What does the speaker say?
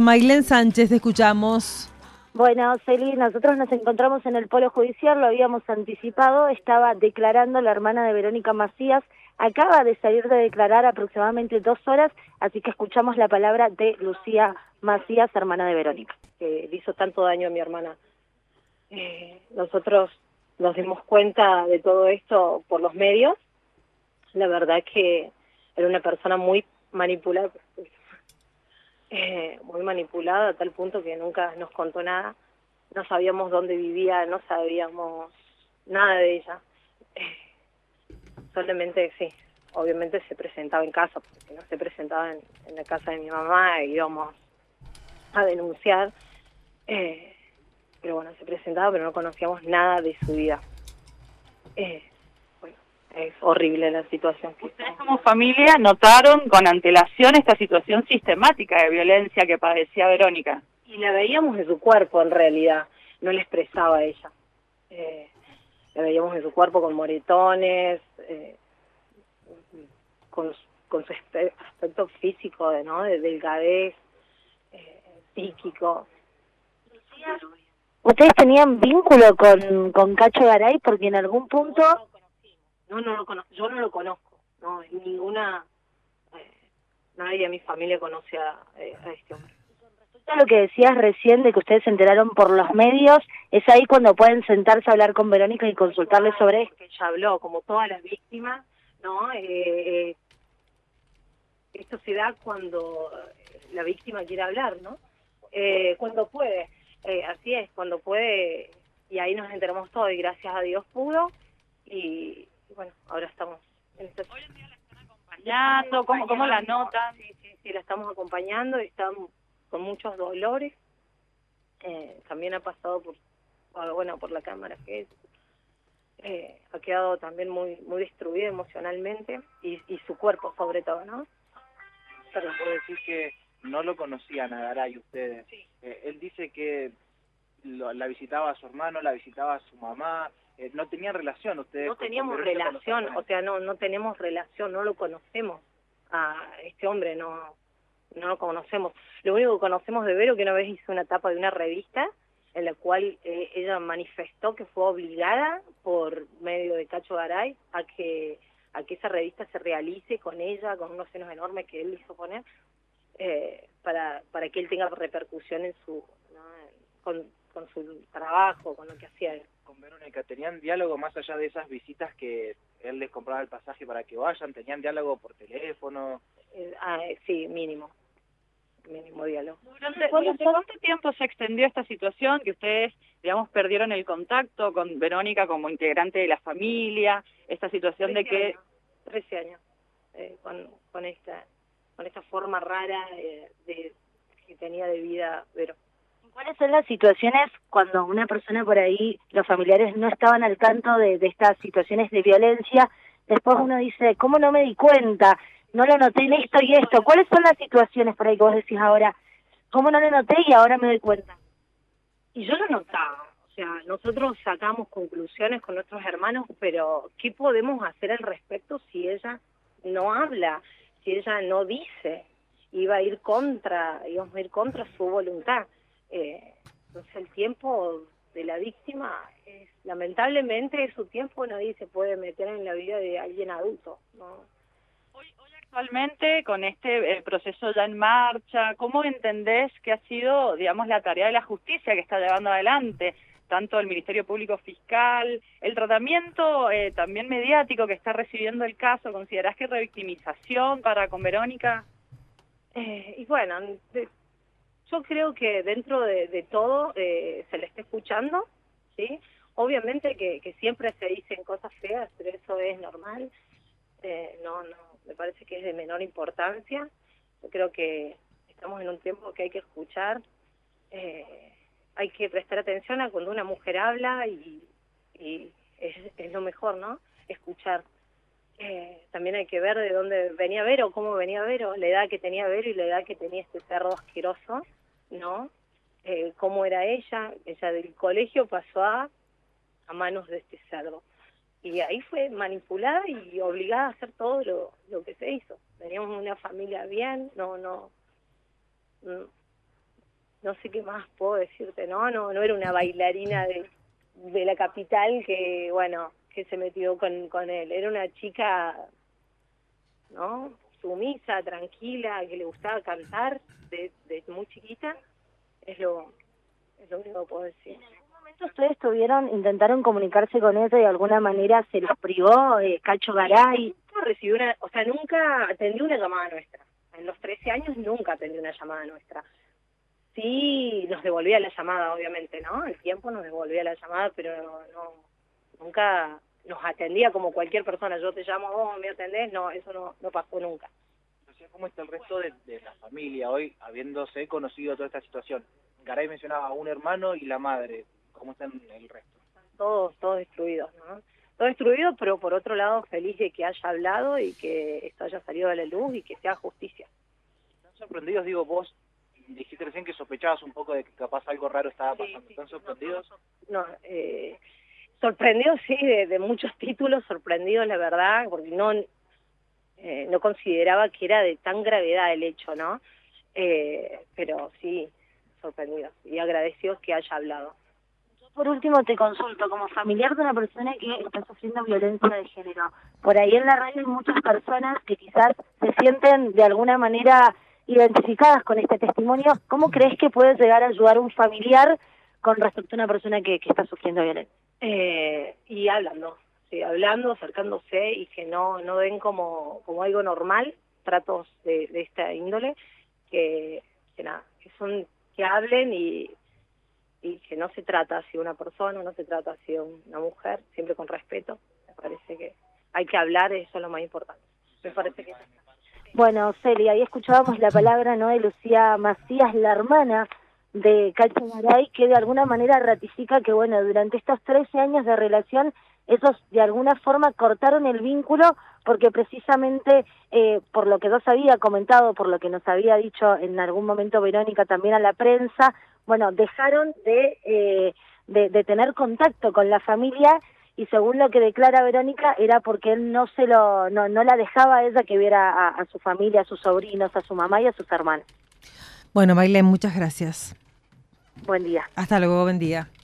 Maylen Sánchez, te escuchamos. Bueno, Celi, nosotros nos encontramos en el Polo Judicial, lo habíamos anticipado, estaba declarando la hermana de Verónica Macías, acaba de salir de declarar aproximadamente 2 horas, así que escuchamos la palabra de Lucía Macías, hermana de Verónica. Que le hizo tanto daño a mi hermana. Nosotros nos dimos cuenta de todo esto por los medios. La verdad que era una persona muy manipulada, muy manipulada a tal punto que nunca nos contó nada. No sabíamos dónde vivía, no sabíamos nada de ella. Solamente, sí, obviamente se presentaba en casa, porque si no se presentaba en la casa de mi mamá, íbamos a denunciar. Pero bueno, se presentaba, pero no conocíamos nada de su vida. Bueno, es horrible la situación. Ustedes como familia notaron con antelación esta situación sistemática de violencia que padecía Verónica. Y la veíamos en su cuerpo, en realidad, no le expresaba a ella. La veíamos en su cuerpo con moretones, con su aspecto físico, ¿no? De delgadez, psíquico. ¿Ustedes tenían vínculo con Cacho Garay? Porque en algún punto... No lo conozco, yo no lo conozco, no, ninguna, nadie de mi familia conoce a este hombre. Todo lo que decías recién de que ustedes se enteraron por los medios, es ahí cuando pueden sentarse a hablar con Verónica y consultarle sobre esto. Que ella habló, como todas las víctimas, ¿no? Esto se da cuando la víctima quiere hablar, ¿no? Cuando puede, así es, cuando puede, y ahí nos enteramos todo, y gracias a Dios pudo, y bueno, ahora estamos en esta... Hoy en día la están acompañando, ¿cómo la notan? Sí, la estamos acompañando, y está con muchos dolores. También ha pasado por la cámara, que ha quedado también muy destruida emocionalmente, y su cuerpo sobre todo, ¿no? Pero puedo decir que no lo conocían a Garay ustedes. Sí. Él dice que la visitaba a su hermano, la visitaba a su mamá, no tenían relación ustedes. No teníamos relación, o sea, no tenemos relación, no lo conocemos a este hombre, no lo conocemos. Lo único que conocemos de Vero, que una vez hizo una tapa de una revista en la cual ella manifestó que fue obligada por medio de Cacho Garay a que esa revista se realice con ella, con unos senos enormes que él le hizo poner, para que él tenga repercusión en su, ¿no? con su trabajo, con lo que hacía él. Con Verónica, ¿tenían diálogo más allá de esas visitas que él les compraba el pasaje para que vayan? ¿Tenían diálogo por teléfono? Sí, mínimo diálogo. ¿Durante cuánto tiempo se extendió esta situación que ustedes, digamos, perdieron el contacto con Verónica como integrante de la familia? Esta situación de que... 13 años, con esta forma rara que tenía de vida Vero. ¿Cuáles son las situaciones cuando una persona por ahí, los familiares no estaban al tanto de estas situaciones de violencia? Después uno dice, ¿cómo no me di cuenta? No lo noté en esto y esto. ¿Cuáles son las situaciones por ahí que vos decís ahora? ¿Cómo no lo noté y ahora me doy cuenta? Y yo lo notaba. O sea, nosotros sacamos conclusiones con nuestros hermanos, pero ¿qué podemos hacer al respecto si ella no habla, si ella no dice? Íbamos a ir contra su voluntad. Entonces el tiempo de la víctima lamentablemente su tiempo, nadie se puede meter en la vida de alguien adulto, ¿no? Hoy actualmente, con este proceso ya en marcha, ¿cómo entendés que ha sido, digamos, la tarea de la justicia que está llevando adelante, tanto el Ministerio Público Fiscal, el tratamiento también mediático que está recibiendo el caso? ¿Considerás que revictimización con Verónica? Y bueno, yo creo que dentro de todo se le está escuchando, ¿sí? Obviamente que siempre se dicen cosas feas, pero eso es normal. No, me parece que es de menor importancia. Yo creo que estamos en un tiempo que hay que escuchar, hay que prestar atención a cuando una mujer habla y es lo mejor, ¿no? Escuchar. También hay que ver de dónde venía Vero, cómo venía Vero, la edad que tenía Vero y la edad que tenía este perro asqueroso, ¿no? Cómo era ella del colegio pasó a manos de este cerdo. Y ahí fue manipulada y obligada a hacer todo lo que se hizo. Teníamos una familia bien, no no sé qué más puedo decirte, no era una bailarina de la capital que, bueno, que se metió con él. Era una chica, ¿no?, sumisa, tranquila, que le gustaba cantar de muy chiquita. Es lo único que puedo decir. ¿En algún momento ustedes intentaron comunicarse con ella y de alguna manera se los privó, Cacho Garay? Nunca recibió nunca atendió una llamada nuestra. En los 13 años nunca atendió una llamada nuestra. Sí, nos devolvía la llamada, obviamente, ¿no? El tiempo nos devolvía la llamada, pero nunca nos atendía como cualquier persona. Yo te llamo, vos me atendés, no, eso no pasó nunca. ¿Cómo está el resto de la familia hoy, habiéndose conocido toda esta situación? Garay mencionaba a un hermano y la madre. ¿Cómo están el resto? Todos destruidos, ¿no? Todo destruido, pero por otro lado feliz de que haya hablado y que esto haya salido a la luz y que sea justicia. ¿Están sorprendidos? Digo, vos dijiste recién que sospechabas un poco de que capaz algo raro estaba pasando. ¿Están sorprendidos? No, sorprendidos sí, de muchos títulos, sorprendidos la verdad, porque no consideraba que era de tan gravedad el hecho, ¿no? Pero sí, sorprendidos y agradecidos que haya hablado. Por último te consulto, como familiar de una persona que está sufriendo violencia de género, por ahí en la radio hay muchas personas que quizás se sienten de alguna manera identificadas con este testimonio. ¿Cómo crees que puede llegar a ayudar un familiar con respecto a una persona que está sufriendo violencia? Y hablando, acercándose y que no ven como algo normal tratos de esta índole, que hablen y que no se trata así una persona, no se trata así una mujer, siempre con respeto. Me parece que hay que hablar, eso es lo más importante. Me parece que... Bueno, Celia, ahí escuchábamos la palabra, ¿no?, de Lucía Macías, la hermana de Cacho Garay, que de alguna manera ratifica que, bueno, durante estos 13 años de relación, ellos de alguna forma cortaron el vínculo porque precisamente por lo que nos había comentado, por lo que nos había dicho en algún momento Verónica también a la prensa, bueno, dejaron de tener contacto con la familia, y según lo que declara Verónica era porque él no la dejaba a ella que viera a su familia, a sus sobrinos, a su mamá y a sus hermanos. Bueno, Maylén, muchas gracias. Buen día. Hasta luego, buen día.